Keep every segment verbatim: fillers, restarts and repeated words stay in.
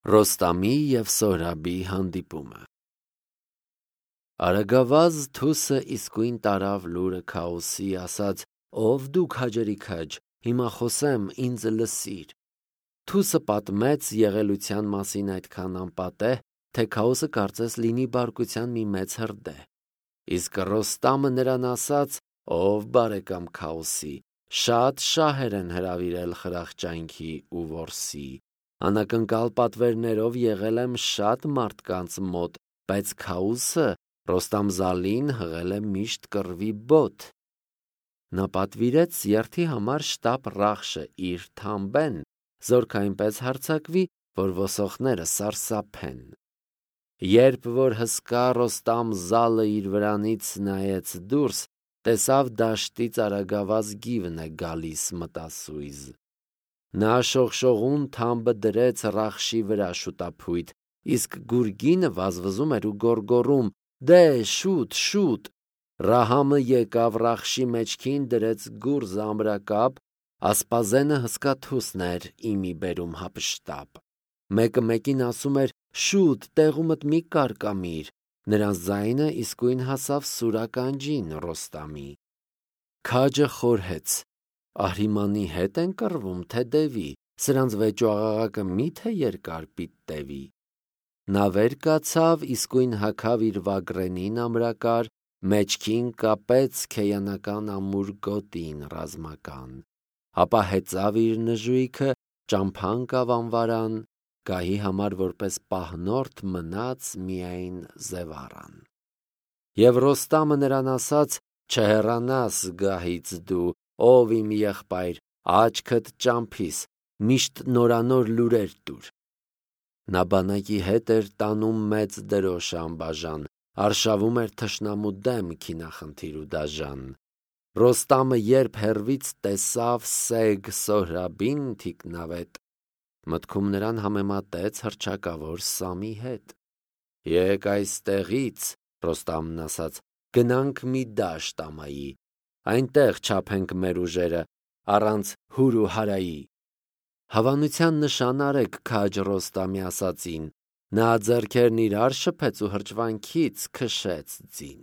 Ռոստամի և Սոհրաբի հանդիպումը։ Արագավազ թուսը իսկույն տարավ լուրը Քաոսի, ասաց. «Ով դու քաջերի քջ, հիմա խոսեմ, ինձ լսիր»։ Թուսը պատմեց եղելության մասին այդքան անպատեհ, թե Քաոսը կարծես լինի բարկության մի մեծ հրդեհ։ Իսկ Ռոստամը նրան ասաց. «Ով բարեկամ Քաոսի, շատ շահեր են հրավիրել խրախճանքի ու որսի։ Անակնկալ պատվերներով եղել եմ շատ մարդկանց մոտ, բայց Քաոսը, Ռոստամ-Զալին, հղել է միշտ կռվի բոթ»։ Նա պատվիրեց երթի համար շտապ Ռախշը իր թամբեն, զորք այնպես հարձակվի, որ ոսոխները սարսափեն։ Երբ որ հսկա Ռոստամ-Զալը իր վրանից նայեց դուրս, տեսավ դաշտից արագավազ գիվն է գալիս մտասույզ։ Նա շողշողուն թամբը դրեց Ռախշի վրա շուտափույթ, իսկ գուրգինը վազվզում էր ու գոռգոռում. «Դե, շուտ, շուտ»։ Ռահամը եկավ Ռախշի մեջքին, դրեց գուրզը ամրակապ, ասպազենը հսկա թուսն էր իմի բերում հափշտապ։ Մեկը մեկին ասում էր. «Շուտ, տեղումդ մի կարկամիր»։ Նրանց ձայնը իսկույն հասավ սուրականջին Ռոստամի։ Քաջը խորհեց. Ահրիմանի հետ են կռվում, թե դևի, սրանց վեճուաղաղակը մի՞թե երկար պիտտևի։ Նա վեր կացավ, իսկույն հագավ իր վագրենին ամրակար, մեջքին կապեց քեյանական ամուր գոտին ռազմական, ապա հեծավ իր նժույգը, ճամփան կավ անվարան, գահի համար որպես պահնորդ մնաց միայն Զևառան։ Եվ Ռոստամը նրան ասաց. «Չհեռանաս գահից դու, ով իմ եղբայր, աչքդ ճամփիս, միշտ նորանոր լուրեր տուր»։ Նա բանակի հետ էր տանում մեծ դրոշ անբաժան, արշավում էր թշնամու դեմ քինախնդիր ու դաժան։ Ռոստամը երբ հեռվից տեսավ սեգ Սոհրաբին թիկնավետ, մտքում նրան համեմատեց հռչակավոր Սամի հետ։ «Եկ այստեղից, Ռոստամն ասաց, գնանք մի դաշտ ամայի, այնտեղ չափենք մեր ուժերը, առանց հուր ու հարայի»։ Հավանության նշան արեք քաջ Ռոստամի ասածին, նա ձեռքերն իրար շփեց ու հրճվանքից քշեց ձին։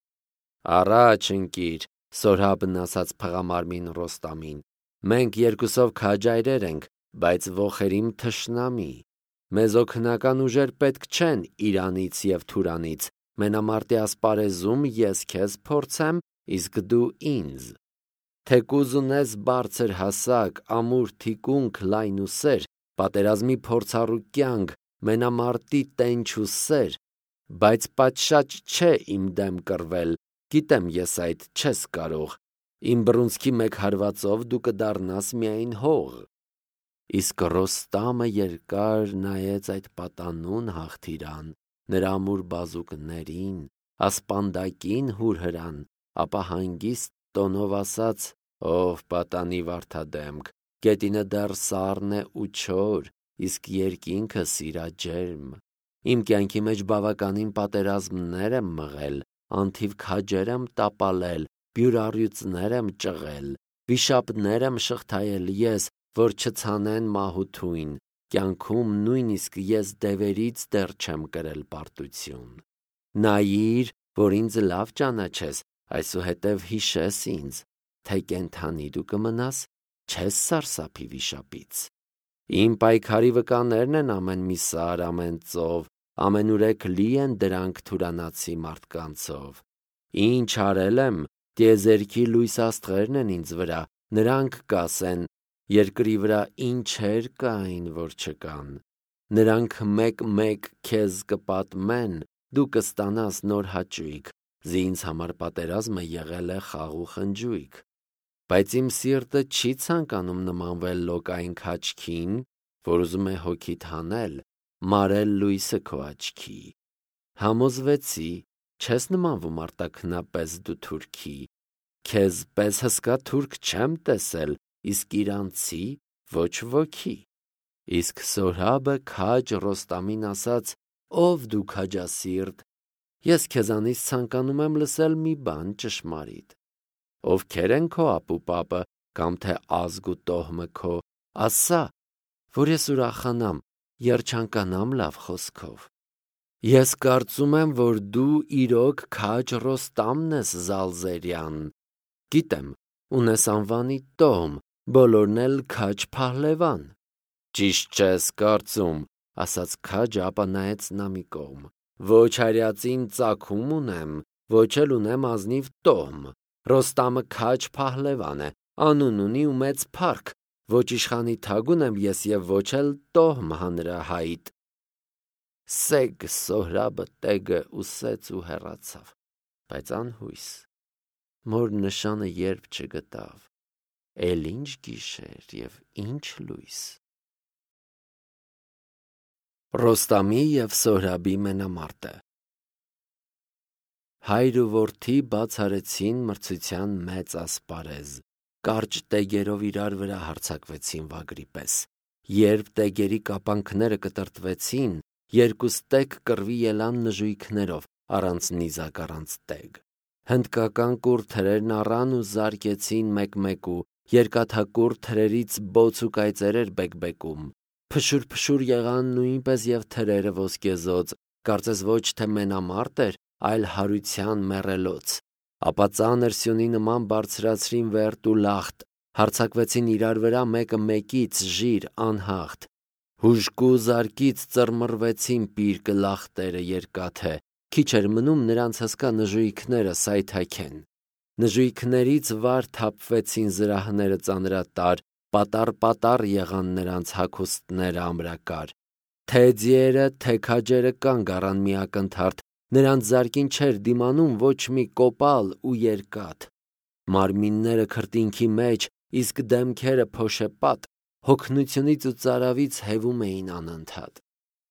«Առաջ ընկիր», Սոհրաբն ասաց փղամարմին Ռոստամին, «մենք երկուսով քաջայրեր ենք, բայց ոխերիմ թշնամի։ Մեզ օգնական ուժեր պետք չեն Իրանից և Թուրանից, մենամարտի ասպարեզում ես քեզ փորձեմ, իսկ դու ինձ։ Թեկուզ ունես բարձր հասակ, ամուր թիկունք, լայն ու սեր, պատերազմի փորձառու կյանք, մենամարտի տենչ ու սեր, բայց պատշաճ չէ իմ դեմ կռվել, գիտեմ ես այդ չես կարող, իմ բռունցքի մեկ հարվածով դու կդառնաս միայն հող»։ Իսկ Ռոստամը երկար նայեց այդ պատանուն հաղթիրան, նրա ամուր բազուկներին, ասպանդակին հուրհրան, ապա հանգիստ տոնով ասաց. «Ով պատանի վարդադեմք, գետինը դեռ սառն է ու չոր, իսկ երկինքը սիրաջերմ։ Իմ կյանքի մեջ բավականին պատերազմներ եմ մղել, անթիվ քաջեր եմ տապալել, բյուրառյուծներ եմ ճղել, վիշապներ եմ շղթայել ես, որ չցանեն մահ ու թույն, կյանքում նույնիսկ ես դևերից դեռ չեմ կրել պարտություն։ Նայիր, որ ինձ լավ ճանաչես, այսուհետև հիշես ինձ, թե կենդանի դու կմնաս, չես սարսափի վիշապից։ Իմ պայքարի վկաներն են ամեն մի սար, ամեն ծով, ամենուրեք լի են դրանք թուրանացի մարդկանցով։ Ինչ արել եմ, տիեզերքի լույս աստղերն են ինձ վրա, նրանք կասեն. երկրի վրա ինչեր կային, որ չկան։ Նրանք մեկ-մեկ քեզ կպատմեն, դու կստանաս նոր հաճույք, զի ինձ համար պատերազմը եղել է խաղ ու խնջույք։ Բայց իմ սիրտը չի ցանկանում նմանվել լոկային քաչքին, որ ուզում է հոգիդ հանել, մարել լույսը քո աչքի։ Համոզվեցի, չես նմանվում արտաքնապես դու թուրքի, քեզ պես հսկա թուրք չեմ տեսել, իսկ իրանցի ոչ ոքի։ Իսկ Սոհրաբը քաջ Ռոստամին ասաց. «Ով դու քաջասիրտ, ես քեզանից ցանկանում եմ լսել մի բան ճշմարիտ։ Ովքեր են քո ապուպապը, կամ թե ազգ ու տոհմը քո, ասա, որ ես ուրախանամ, երջանկանամ լավ խոսքով։ Ես կարծում եմ, որ դու իրոք քաջ Ռոստամն ես Զալզերյան։ Գիտեմ, ունես անվանի տոհմ, բոլորն էլ քաջ Փահլևան։ Ճիշտ չես կարծում, ասաց քաջը, ապա նայեց նա մի կողմ։ Ոչ հարյացին ծագում ունեմ, ոչ էլ ունեմ ազնիվ տոհմ։ Ռոստամը քաջ Փահլևան է, անուն ունի ու մեծ փառք, ոչ իշխանի թագ ունեմ ես եւ ոչ էլ տոհմ հանրահայտ։ Սեգ Սոհրաբը տեգը ուսեց ու հեռացավ, բայց անհույս, մոր նշանը երբ չգտավ, էլ ինչ գիշեր եւ ինչ լույս։ Ռոստամի եւ Սոհրաբի մենամարտը։ Հայր ու որդի բաց արեցին մրցության մեծ ասպարեզ, կարճ տեգերով իրար վրա հարձակվեցին վագրի պես։ Երբ տեգերի կապանքները կտրտվեցին, երկուստեք կռվի ելան նժույգներով, առանց նիզակ, առանց տեգ։ Հնդկական կուռ թրերն առան ու զարկեցին մեկ-մեկու, երկաթակուռ թրերից բոց ու կայծերեր բեկբեկում։ Փշուր-փշուր եղան նույնպես եւ թրերը ոսկեզոծ, կարծես ոչ թե մենամարտ էր, այլ հարության մեռելոց։ Ապա ծանր սյունի նման բարձրացրին վերտ ու լախտ, հարձակվեցին իրար վրա մեկը մեկից ժիր անհաղթ։ Հուժկու զարկից ծռմռվեցին պիրկը լախտերը երկաթե, քիչ էր մնում նրանց հսկա նժույգները սայթաքեն։ Նժույգներից վար թափվեցին զրահները ծանրատար, պատառ-պատառ եղան նրանց հագուստները ամրակար։ Թե ձիերը, թե քաջերը կանգ առան մի ակնթարթ, նրանց զարկին չէր դիմանում ոչ մի կոպալ ու երկաթ։ Մարմինները քրտինքի մեջ, իսկ դեմքերը փոշեպատ, հոգնությունից ու ծարավից հևում էին անընդհատ։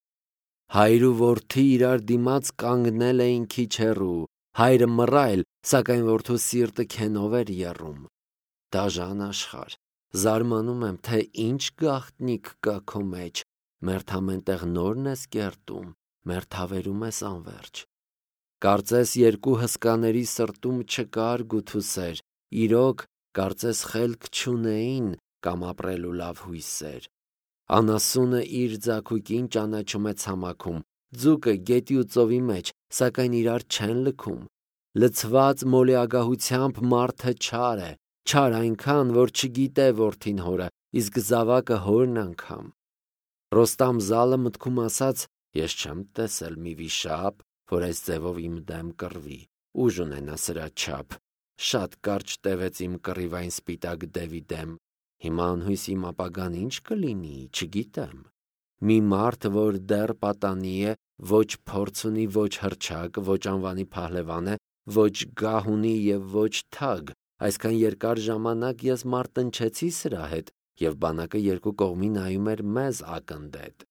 Հայր ու որդի իրար դիմաց կանգնել էին քիչ հեռու, հայրը մռայլ, սակայն որդու սիրտը քենով էր եռում։ Դաժան աշխարհ, զարմանում եմ, թե ինչ գաղտնիք կա քո մեջ, մերթամենտեղ նորն ես կերտում, մերթավերում ես անվերջ։ Կարծես երկու հսկաների սրտում չկար գութուսեր, իրոք կարծես խելք չունեին կամ ապրելու լավ հույսեր։ Անասունը իր ձագուկին ճանաչում է ցամաքում, ձուկը գետի ու ծովի մեջ, սակայն իրար չեն լքում։ Լցված մոլեագահությամբ մարդը չար է, չար այնքան, որ չգիտե որդին հորը, իսկ զավակը հորն անգամ։ Ռոստամ Զալը մտքում ասաց. ես չեմ տեսել մի վիշապ, որ այս ձևով իմ դեմ կռվի, ուժ ունենա սրա չափ, շատ կարճ տևեց իմ կռիվային սպիտակ դևի դեմ, հիմա անհույս իմ ապագան ինչ կլինի, չգիտեմ։ Մի մարդ, որ դեռ պատանի է, ոչ փորձ ունի, ոչ հռչակ, ոչ անվանի Փահլևան է, ոչ գահ ունի եւ ոչ թագ, այսքան երկար ժամանակ ես մարտնչեցի սրա հետ, եւ բանակը երկու կողմի նայում էր մեզ ակնդետ։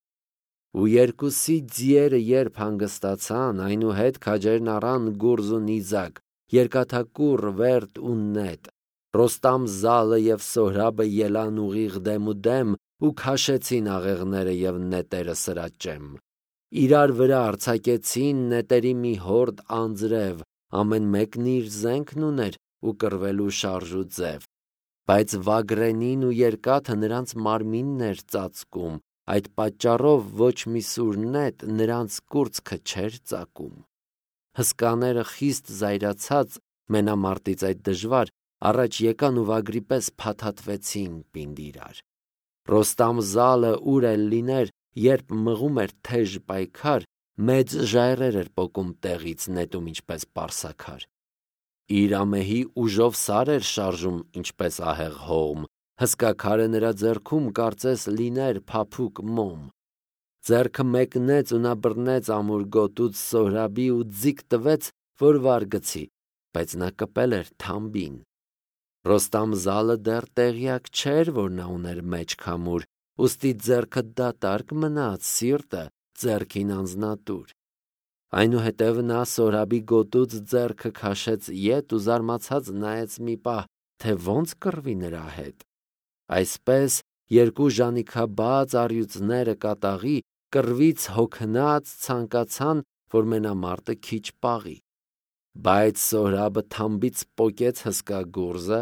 Ու երկուսի ձիերը երբ հանգստացան, այնուհետ քաջերն առան գուրզ ու նիզակ, երկաթակուռ, վերտ ու նետ։ Ռոստամ Զալը եւ Սոհրաբը ելան ուղիղ դեմ ու դեմ ու քաշեցին աղեղները եւ նետերը սրաճեմ։ Իրար վրա արձակեցին նետերի մի հորդ անձրև, ամեն մեկն իր զենքն ուներ ու կռվելու շարժ ու ձև։ Բայց վագրենին ու երկաթը նրանց մարմինն էր ծածկում, այդ պատճառով ոչ մի սուր նետ նրանց կուրծքը չէր ծակում։ Հսկաները խիստ զայրացած մենամարտից այդ դժվար առաջ եկան ու վագրի պես փաթաթվեցին պինդ իրար։ Ռոստամ Զալը ուր էլ լիներ, երբ մղում էր թեժ պայքար, մեծ ժայռեր էր պոկում տեղից նետում ինչպես պարսաքար։ Իր ամեհի ուժով սար էր շարժում ինչպես ահեղ հողմ, հսկա քարը նրա ձեռքում կարծես լիներ փափուկ մոմ։ Ձեռքը մեկնեց ու նա բռնեց ամուր գոտուց Սոհրաբի ու ձիգ տվեց, որ վար գցի, բայց նա կպել էր թամբին։ Ռոստամ Զալը դեռ տեղյակ չէր, որ նա ուներ մեջ քամուր, ուստի ձեռքը դատարկ մնաց, սիրտը ձեռքին անձնատուր։ Այնուհետև նա Սոհրաբի գոտուց ձեռքը քաշեց ետ ու զարմացած նայեց մի պահ, թե ոնց կռվի նրա հետ։ Այսպես երկու ժանիքաբաց առյուծները կատաղի կռվից հոգնած ցանկացան, որ մենամարտը քիչ պաղի։ Բայց Սոհրաբը թամբից պոկեց հսկա գուրզը,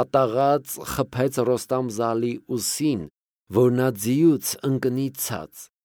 կատաղած խփեց Ռոստամ Զալի ուսին, որ նա ձիուց ընկնի ցած։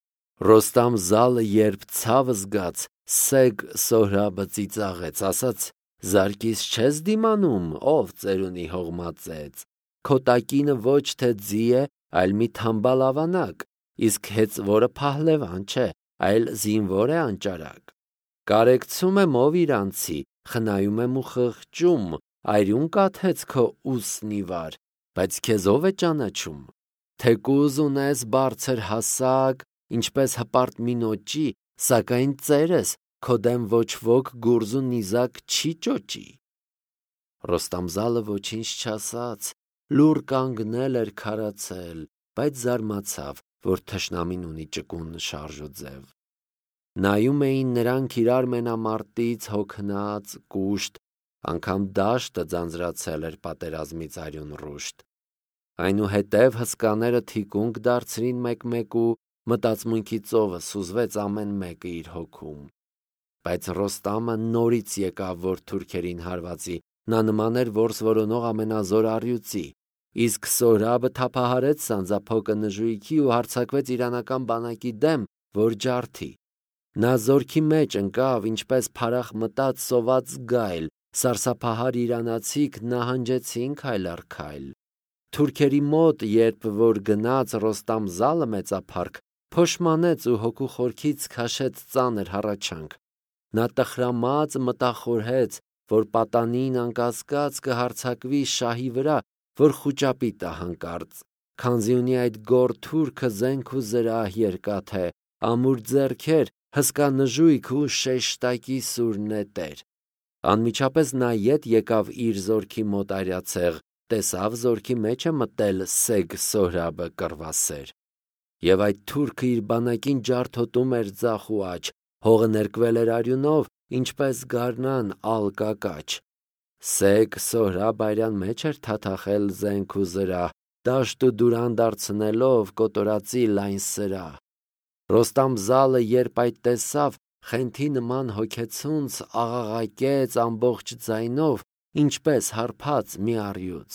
Ռոստամ զալը երբ ցավը զգաց, սեգ Սոհրաբը ծիծաղեց, ասաց. «Զարկիս չես դիմանում, ով ծերունի հողմածեց, քո տակինը ոչ թե ձի է, այլ մի թամբալ ավանակ, իսկ հեծվորը փահլևան չէ, այլ զինվոր է անճարակ։ Կարեկցում եմ ով իրանցի, խնայում եմ ու խղճում, այրուն կաթեց քո ուսնի վար, բայց քեզ ով է ճանաչում։ Թեկուզ ունես բարձր հասակ, ինչպես հպարտ մինոճի, սակայն ծեր ես, քո դեմ ոչ ոք գուրզ ու նիզակ չի ճոճի»։ Ռոստամ զալը ոչինչ չասաց, լուռ կանգնել էր քարացել, բայց զարմացավ, որ թշնամին ունի ճկուն շարժ ու ձև։ Նայում էին նրանք իրար մենամարտից հոգնած, կուշտ, անգամ դաշտը ձանձրացել էր պատերազմից արյուն ռուշտ։ Այնուհետև հսկաները թիկունք դարձրին մեկ-մեկու, մտածմունքի ծովը սուզվեց ամեն մեկը իր հոգում։ Բայց Ռոստամը նորից եկավ, որ թուրքերին հարվածի, նա նման էր որս որոնող ամենազոր առյուծի, իսկ Սոհրաբը թափահարեց սանձափոկը նժույգի ու հարձակվեց իրանական բանակի դեմ, որ ջարդի։ Նա զորքի մեջ ընկավ, ինչպես փարախ մտած սոված գայլ, սարսափահար իրանացիք նահանջեցին քայլ առ քայլ։ Թուրքերի մոտ, երբ որ գնաց Ռոստամ զալը մեծափառք, փոշմանեց ու հոգու խորքից քաշեց ծանր հառաչանք։ Նա տխրամած մտախորհեց, որ պատանին անկասկած կհարձակվի շահի վրա, որ խուճապի տա հանկարծ, քանզի ունի այդ գոր թուրքը զենք ու զրահ երկաթե, ամուր ձեռքեր, հսկա նժույգ ու շեշտակի սուր նետեր։ Անմիջապես նա ետ եկավ իր զորքի մոտ արյացեղ, տեսավ զորքի մեջ է մտել սեգ Սոհրաբը կռվասեր։ Եվ այդ թուրքը իր բանակին ջարդոտում էր ձախ ու աջ, հողը ներկվել էր արյունով, ինչպես գարնան ալկակաչ։ Սեգ Սոհրաբը արյան մեջ էր թաթախել զենք ու զրահ, դաշտ ու դուրան դարձնելով կոտորածի լայն սրահ։ Ռոստամ զալը երբ այդ տեսավ, խենթի նման հոգեցունց աղաղակեց ամբողջ ձայնով, ինչպես հարբած մի առյուծ։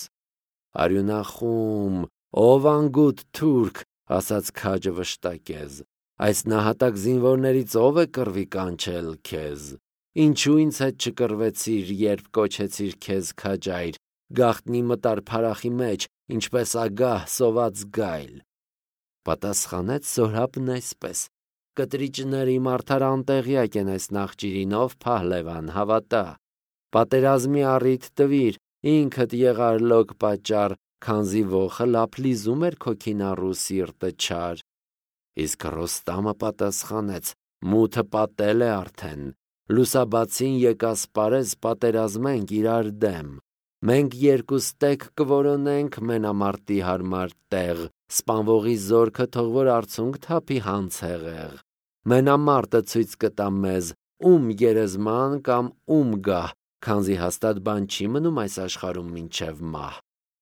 Արյունախում, ով անգութ թուրք, ասաց քաջը վշտակեզ, այս նահատակ զինվորներից ով է կռվի կանչել քեզ։ Ինչու ինձ հետ չկռվեցիր, երբ կոչեցիր քեզ քաջայր, գաղտնի մտար փարախի մեջ, ինչպես ագահ սոված գայլ։ Պատասխանեց Սոհրաբն այսպես. կտրիճները իմ արդար անտեղյակ են այս նախճիրին, ով փահլևան, հավատա։ Պատերազմի առիթ տվիր, ինքդ եղար լոկ պատճառ, քանզի ոխը լափլիզում էր քո քինառու սիրտը չար։ Իսկ Ռոստամը պատասխանեց. մութը պատել է արդեն, լուսաբացին եկասպարես պատերազմենք իրար դեմ։ Մենք երկուստեք կորոնենք մենամարտի հարմար տեղ, սպանվողի զորքը թող որ արցունք թափի հանցեղեղ։ Մենամարտը ցույց կտա մեզ, ում գերեզման կամ ում գահ, քանզի հաստատ բան չի մնում այս աշխարհում մինչև մահ։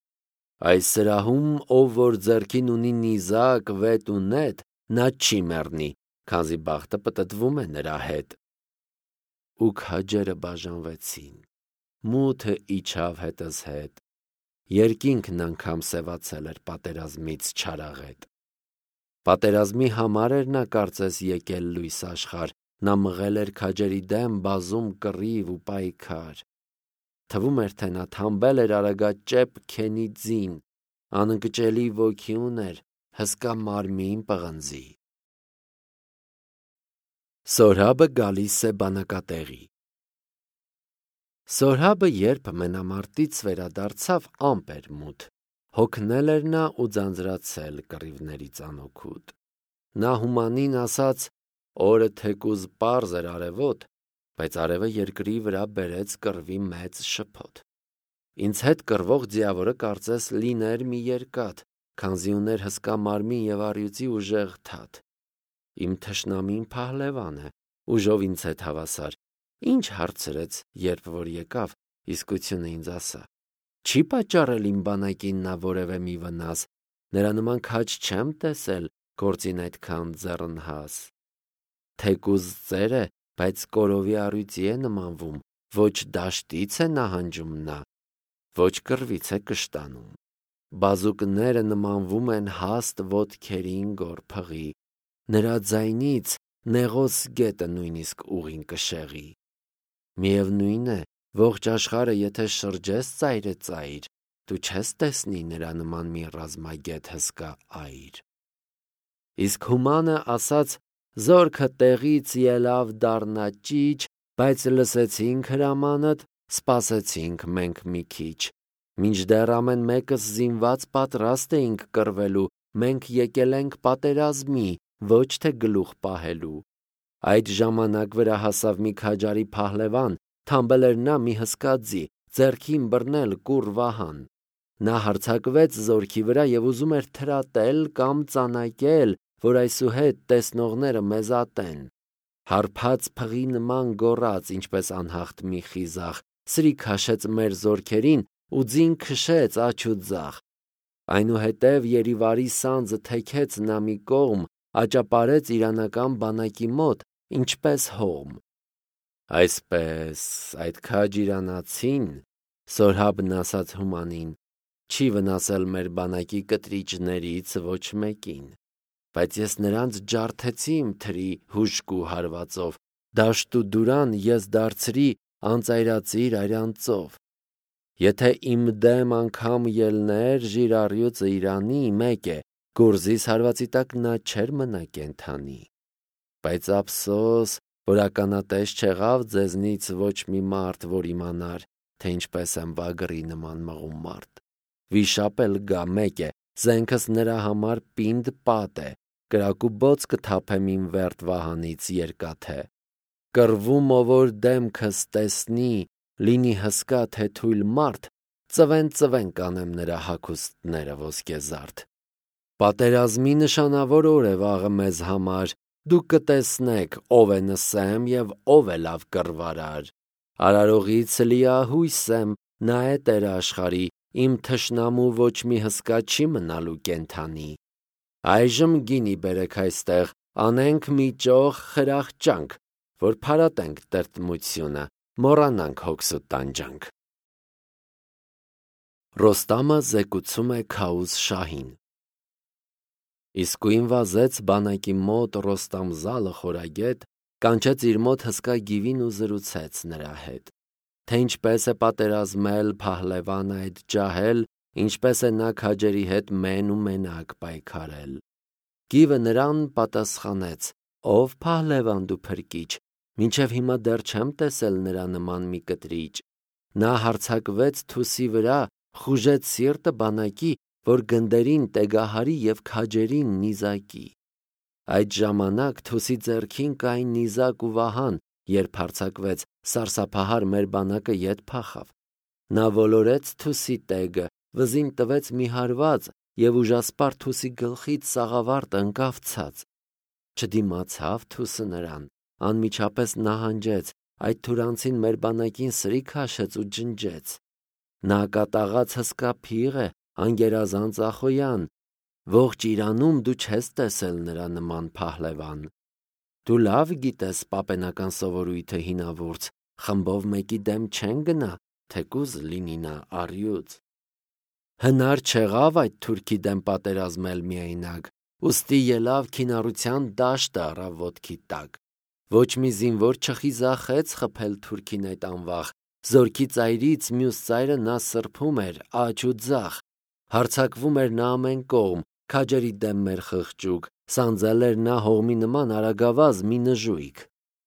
Այս սրահում ով որ ձեռքին ունի նիզակ, վետ ու նետ, նա չի մեռնի, քանզի բախտը պտտվում է նրա հետ։ Ու քաջերը բաժանվեցին, մութը իջավ հետս հետ, երկինքն անգամ սևացել էր պատերազմից չարաղետ։ Պատերազմի համար էր նա կարծես եկել լույս աշխարհ, նա մղել էր քաջերի դեմ բազում կռիվ ու պայքար։ Թվում էր, թե նա թամբել էր արագաճեպ քենի ձին, անընկճելի ոգի ուներ, հսկա մարմին պղնձի։ Սոհրաբը գալիս է բանակատեղի։ Սոհրաբը երբ մենամարտից վերադարձավ, ամպ էր մութ, հոգնել էր նա ու ձանձրացել կռիվների ծանոքուտ։ Նա հումանին ասաց. օրը թեկուզ պարզ էր արևոտ, բայց արևը երկրի վրա բերեց կռվի մեծ շփոթ։ Ինձ հետ կռվող ձիավորը կարծես լիներ մի երկաթ, քանզի ուներ հսկա մարմին և առյուծի ուժեղ թաթ։ Իմ թշնամին փահլևան է, ուժով ինձ հետ հավասար։ Ինչ հարցրեց, երբ որ եկավ, իսկությունը ինձ ասա։ Չի պատճառել իմ բանակին նա որևէ մի վնաս, նրա նման քաջ չեմ տեսել, գործին այդքան ձեռնհաս։ Թեկուզ ծեր է, բայց կորովի առյուծի է նմանվում, ոչ դաշտից է նահանջում նա, ոչ կռվից է կշտանում։ Բազուկները նմանվում են հաստ ոտքերին գոր փղի, նրա ձայնից նեղոս գետը նույնիսկ ուղին կշեղի։ Միևնույն է, ողջ աշխարհը եթե շրջես ծայրը ծայր, դու չես տեսնի նրա նման մի ռազմագետ հսկա այր։ Իսկ հումանը ասաց. «Զորքը տեղից ելավ դառնա ճիչ, բայց լսեցինք հրամանդ, սպասեցինք մենք մի քիչ։ Մինչդեռ ամեն մեկս զինված պատրաստ էինք կռվելու, մենք եկել ենք պատերազմի, ոչ թե գլուխ պահելու»։ Այդ ժամանակ վրա հասավ մի քաջարի փահլևան, թամբել էր նա մի հսկա ձի, ձեռքին բռնել կուռ վահան։ Նա հարձակվեց զորքի վրա և ուզում էր թրատել կամ ծանակել, որ այսուհետ տեսնողները մեզ ատեն։ Հարբած փղի նման գոռաց, ինչպես անհաղթ մի խիզախ, սրի քաշեց մեր զորքերին ու ձին քշեց աջ ու ձախ։ Այնուհետև Երիվարի սանձը թեքեց նա մի կողմ, աճապարեց իրանական բանակի մոտ, ինչպես հողմ։ Այսպես այդ քաջ իրանացին, Սորհաբն ասաց Հումանին, չի վնասել մեր բանակի կտրիճներից ոչ մեկին, բայց ես նրանց ջարդեցի իմ թրի հուժկու հարվածով, դաշտ ու դուրան ես դարձրի անծայրածիր արյանծով։ Եթե իմ դեմ անգամ ելներ ժիրառյուծը Իրանի, մեկ է, գորզիս հարվածի տակ նա չէր մնա կենդանի։ Բայց ափսոս, որ ականատես չեղավ ձեզնից ոչ մի մարդ, որ իմանար, թե ինչպես եմ վագրի նման մղում մարդ։ Վիշապ էլ գա, մեկ է, զենքս նրա համար պինդ պատ է, կրակ ու բոց կթափեմ իմ վերտ վահանից երկաթե։ Կռվում ով որ դեմքս տեսնի, լինի հսկա թե թույլ մարդ, ծվեն-ծվեն կանեմ նրա հագուստները ոսկեզարդ։ Պատերազմի նշանավոր օր է վաղը մեզ համար, դուք կտեսնեք ով է նսեմ և ով է լավ կռվարար։ Արարողից լիահույս եմ, նա է Տեր աշխարհի, իմ թշնամու ոչ մի հսկա չի մնալու կենդանի։ Այժմ գինի բերեք այստեղ, անենք մի ճոխ խրախճանք, որ փարատենք տրտմությունը, մոռանանք հոգս ու տանջանք։ Ռոստամը զեկուցում է Քաուզ շահին։ Իսկույն վազեց բանակի մոտ Ռոստամ-Զալը խորագետ, կանչեց իր մոտ հսկա գիվին ու զրուցեց նրա հետ, թե ինչպես է պատերազմել փահլևանը այդ ջահել, ինչպես է նա քաջերի հետ մեն ու մենակ պայքարել։ Գիվը նրան պատասխանեց. «Ով փահլևան դու փրկիչ, մինչև հիմա դեռ չեմ տեսել նրա նման մի կտրիճ»։ Նա հարձակվեց Թուսի վրա, խուժեց սիրտը բանակի, որ գնդերին տեգահարի և քաջերին նիզակի։ Այդ ժամանակ Թուսի ձեռքին կային նիզակ ու վահան, երբ հարձակվեց, սարսափահար մեր բանակը ետ փախավ։ Նա ոլորեց Թուսի տեգը, վզին տվեց մի հարված և ուժասպառ Թուսի գլխից սաղավարտը ընկավ ցած։ Չդիմացավ Թուսը նրան, անմիջապես նահանջեց, այդ թուրանցին մեր բանակին սրի քաշեց ու ջնջեց։ Նա կատաղած հսկա փիղ է, անգերազանց ախոյան, ողջ Իրանում դու չես տեսել նրա նման փահլևան։ Դու լավ գիտես պապենական սովորույթը հինավուրց, խմբով մեկի դեմ չեն գնա, թեկուզ լինի նա առյուծ։ Հնար չեղավ այդ թուրքի դեմ պատերազմել միայնակ, ուստի ելավ քինառության դաշտը առավ ոտքի տակ։ Ոչ մի զինվոր չխիզախեց խփել թուրքին այդ անվախ, զորքի ծայրից մյուս ծայրը նա սրբում էր աջ ու ձախ, հարձակվում էր նա ամեն կողմ, քաջերի դեմ մեր խղճուկ, սանձել էր նա հողմի նման արագավազ մի նժույգ։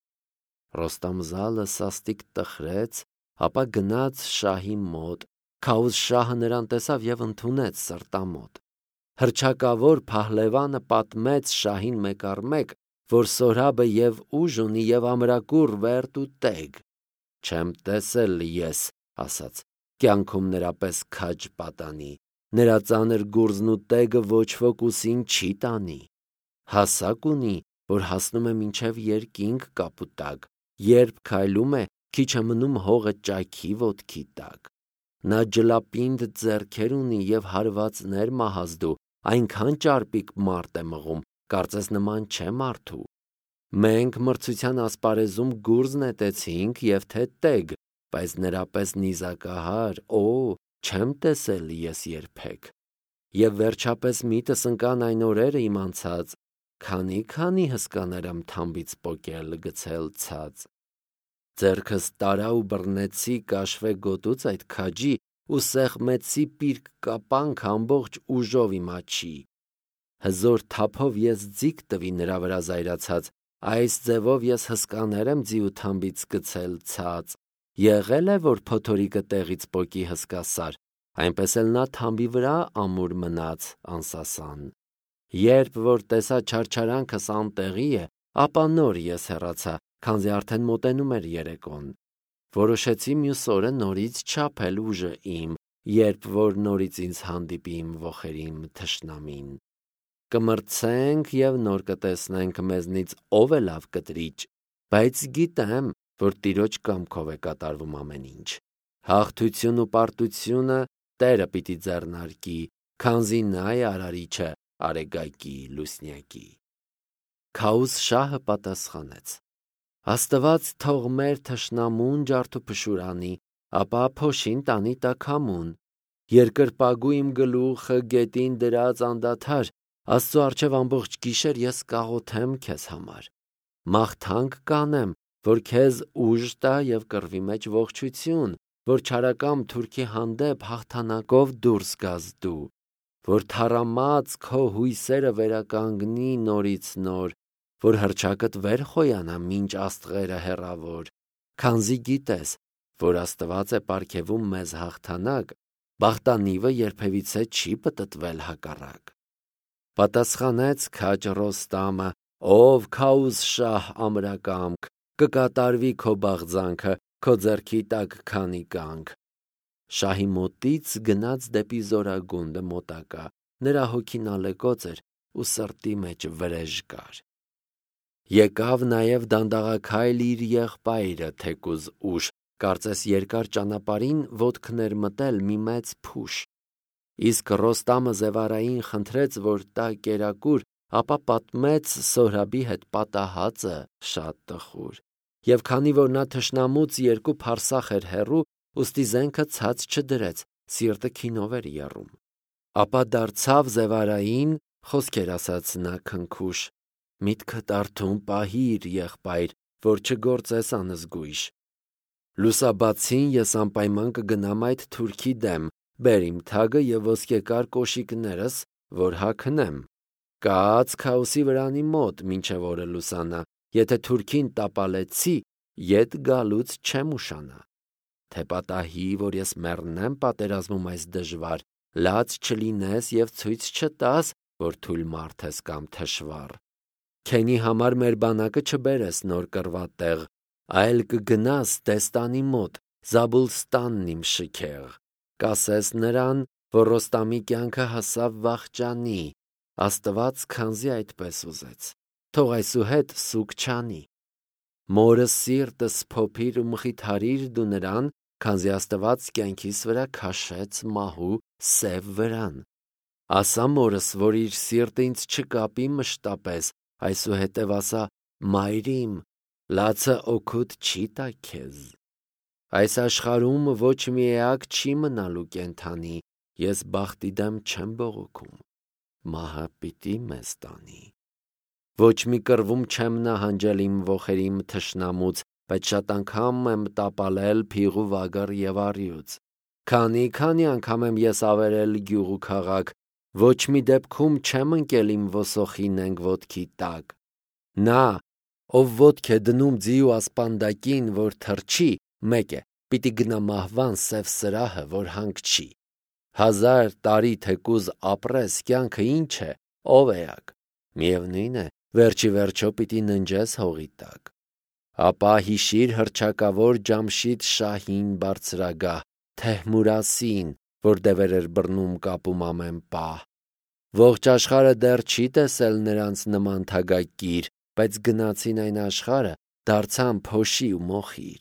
Ռոստամ-Զալը սաստիկ տխրեց, ապա գնաց շահի մոտ, Քաուզ շահը նրան տեսավ և ընդունեց սրտամոտ։ Հռչակավոր փահլևանը պատմեց շահին մեկ առ մեկ, որ Սորհաբը և ուժ ունի և ամրակուռ վերտ ու տեգ։ Չեմ տեսել ես, ասաց, կյանքում նրա պես քաջ պատանի, նրա ծանր գուրզն ու տեգը ոչ ոք ուսին չի տանի։ Հասակ ունի, որ հասնում է մինչև երկինք կապուտակ, երբ քայլում է, քիչ է մնում հողը ճայքի ոտքի տակ։ Նա ջլապինդ ձեռքեր ունի և հարվածներ մահազդու, այնքան ճարպիկ մարդ է մղում, կարծես նման չէ մարդու։ Մենք մրցության ասպարեզում գուրզ նետեցինք և թե տեգ, բայց նրա պես նիզակահար, օ, չեմ տեսել ես երբեք։ Եվ վերջապես միտս ընկան այն օրերը իմ անցած, քանի-քանի հսկաներ եմ թամբից պոկել գցել ցած։ Ձերքս տարա ու բռնեցի կաշվե գոտուց այդ քաջի ու սեղմեցի պիրկ կապանք ամբողջ ուժով իմ աչի։ Հզոր թափով ես ձիգ տվի նրա վրա զայրացած, այս ձևով ես հսկաներ եմ ձի ու թամբից գցել ցած։ Եղել է, որ փոթորիկը տեղից պոկի հսկասար, այնպես էլ նա թամբի վրա ամուր մնաց անսասան։ Երբ որ տեսա չարչարանքս անտեղի է, ապա նոր ես հեռացա, քանզի արդեն մոտենում էր երեկոն։ Որոշեցի մյուս օրը նորից չափել ուժը իմ, երբ որ նորից ինձ հանդիպի իմ ոխերիմ թշնամին։ Կմրցենք և նոր կտեսնենք մեզնից ով է լավ կտրիճ, բայց գիտեմ, որ Տիրոջ կամքով է կատարվում ամեն ինչ։ Հաղթություն ու պարտությունը Տերը պիտի ձեռնարկի, քանզի նա է արարիչը Արեգակի լուսնյակի։ Քաուզ շահը պատասխանեց. Աստված թող մեր թշնամուն ջարդուփշուր անի, ապա փոշին տանի տաքամուն։ Երկրպագու իմ գլուխը գետին դրած անդադար, Աստծո առջև ամբողջ գիշեր ես կաղոթեմ քեզ համար։ Մաղթանք կանեմ, որ քեզ ուժ տա և կռվի մեջ ողջություն, որ չարակամ թուրքի հանդեպ հաղթանակով դուրս գաս դու, որ թառամած քո հույսերը վերականգնի նորից նոր, որ հռչակդ վեր խոյանա մինչ աստղերը հեռավոր, քանզի գիտես, որ Աստված է պարգևում մեզ հաղթանակ, բախտանիվը երբևիցե չի պտտվել հակառակ։ Պատասխանեց քաջ Ռոստամը. ով Քաուզ շահ ամրակամք, կկատարվի քո բաղձանքը, քո ձեռքի տակ քանի կանք։ Շահի մոտից գնաց դեպի զորագունդը մոտակա, նրա հոգին ալեկոծ էր ու սրտի մեջ վրեժ կար։ Եկավ նաև դանդաղաքայլ իր եղբայրը թեկուզ ուշ, կարծես երկար ճանապարհին ոտքն էր մտել մի մեծ փուշ։ Իսկ Ռոստամը Զևարային խնդրեց, որ տա կերակուր, ապա պատմեց Սոհրաբի հետ պատահածը շատ տխուր։ Եվ քանի որ նա թշնամուց երկու փարսախ էր հեռու, ուստի զենքը ցած չդրեց, սիրտը քինով էր եռում։ Ապա դարձավ Զևարային, խոսքեր ասաց նա քնքուշ. միտքդ արթուն պահիր, եղբայր, որ չգործես անզգույշ։ Լուսաբացին ես անպայման կգնամ այդ թուրքի դեմ, բեր իմ թագը և ոսկեկար կոշիկներս, որ հագնեմ։ Կաց Քաոսի վրանի մոտ, մինչև օրը լուսանա, եթե թուրքին տապալեցի, ետ գալուց չեմ ուշանա։ Թե պատահի, որ ես մեռնեմ պատերազմում այս դժվար, լաց չլինես և ցույց չտաս, որ թույլ մարդ ես կամ թշվառ։ Քենի համար մեր բանակը չբերես նոր կռվատեղ, այլ կգնաս Դեստանի մոտ, Զաբուլստանն իմ շքեղ, կասես նրան, որ Ռոստամի կյանքը հասավ վախճանի, Աստված քանզի այդպես ուզեց, թող այսուհետ սուգ չանի։ Մորս սիրտս փոփիր ու մխիթարիր դու նրան, քանզի Աստված կյանքիս վրա քաշեց մահու սև վրան։ Ասա մորս, որ իր սիրտը ինձ չկապի մշտապես, այսուհետև ասա. մայրիմ, լացը օգուտ չի տա քեզ։ Այս աշխարհում ոչ մի էակ չի մնալու կենդանի, ես բախտի դեմ չեմ բողոքում, մահը պիտի մեզ տանի։ Ոչ մի կռվում չեմ նահանջել իմ ոխերիմ թշնամուց, բայց շատ անգամ եմ տապալել փիղ ու վագար և առյուծ։ Քանի-քանի անգամ եմ ես ավերել գյուղ ու քաղաք, ոչ մի դեպքում չեմ ընկել իմ ոսոխի նենգ ոտքի տակ։ Նա, ով ոտք է դնում ձի ու ասպանդակին, որ թռչի, մեկ է, պիտի գնա մահվան սև սրահը, որ հանգչի։ Հազար տարի թեկուզ ապրես, կյանքը ինչ է, ով էակ, միևնույն է, վերջի վերջո պիտի ննջես հողի տակ։ Ապա հիշիր հռչակավոր Ջամշիդ շահին բարձրագահ, Թեհմուրասին, որ դևեր էր բռնում կապում ամեն պահ։ Ողջ աշխարհը դեռ չի տեսել նրանց նման թագակիր, բայց գնացին այն աշխարհը, դարձան փոշի ու մոխիր։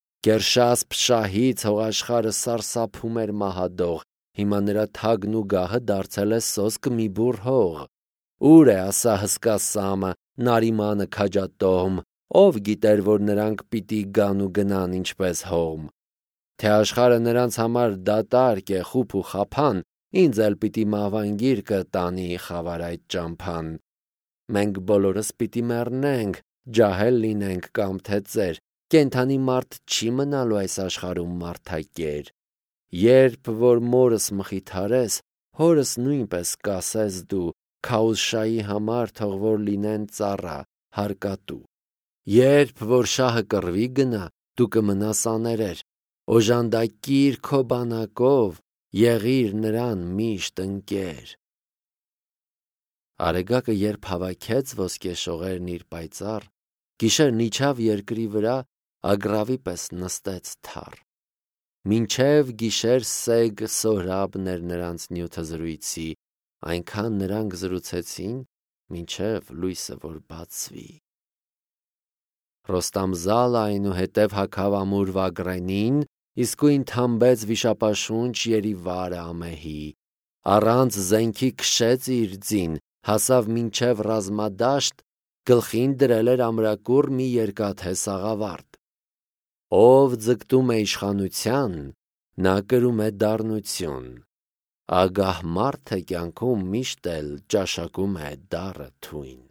Կերշասփ շահից հողաշխարհը սարսափում էր մահադող, հիմա նրա թագն ու գահը դարձել է սոսկ մի բուռ հող։ Ուր է ասա հսկա Սամը, Նարիմանը քաջատոհմ, ով գիտեր, որ նրանք պիտի գան ու գնան ինչպես հողմ։ Թե աշխարհը նրանց համար դատարկ է խուփ ու խափան, ինձ էլ պիտի մահվան գիրկը տանի խավար այդ ճամփան։ մենք բոլորս պիտի մեռնենք, ջահել լինենք կամ թե ծեր, կենդանի մարդ չի մնալու այս աշխարհում մարդակեր։ Երբ որ մորս մխիթարես, հորս նույնպես կասես դու, քաուսշայի համար թող որ լինեն ծառա, հարկատու։ Երբ որ շահը կռվի գնա, դու կմնաս աներեր, օժանդակիր քո բանակով, եղիր նրան միշտ ընկեր։ Արեգակը երբ հավաքեց ոսկե շողերն իր պայծառ, գիշերն իջավ երկրի վրա, ագռավի պես նստեց թար։ Մինչև գիշեր Սեգ Սոհրաբն էր նրանց նյութը զրույցի, այնքան նրանք զրուցեցին, մինչև լույսը որ բացվի։ Ռոստամ-Զալը այնուհետև հագավ ամուր վագրենին, իսկույն թամբեց վիշապաշունչ Երիվարը ամեհի, առանց զենքի քշեց իր ձին, հասավ մինչև ռազմադաշտ, գլխին դրել էր ամրակուռ մի երկաթե սաղավարտ։ Ով ձգտում է իշխանության, նա կրում է դառնություն, ագահ մարդը կյանքում միշտ էլ ճաշակում է դառը թույն։